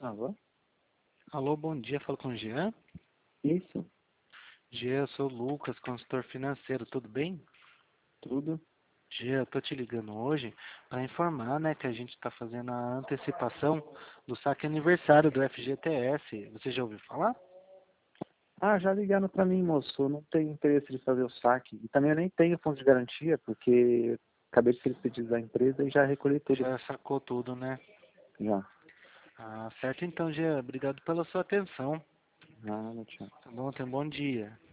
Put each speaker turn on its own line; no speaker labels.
Alô?
Alô, bom dia, falo com o Jean.
Isso,
Jean, eu sou o Lucas, consultor financeiro, tudo bem?
tudo.
Jean, eu tô te ligando hoje para informar, né, que a gente está fazendo a antecipação do saque aniversário do FGTS. Você já ouviu falar?
Ah, já ligaram para mim, moço. Eu não tenho interesse de fazer o saque. E também eu nem tenho fundo de garantia, porque acabei de ser despedido da empresa e já recolhi tudo.
Já sacou tudo, né?
Já.
Ah, certo então, Jean, obrigado pela sua atenção.
Ah, não tinha.
Tá bom, tenha um bom dia.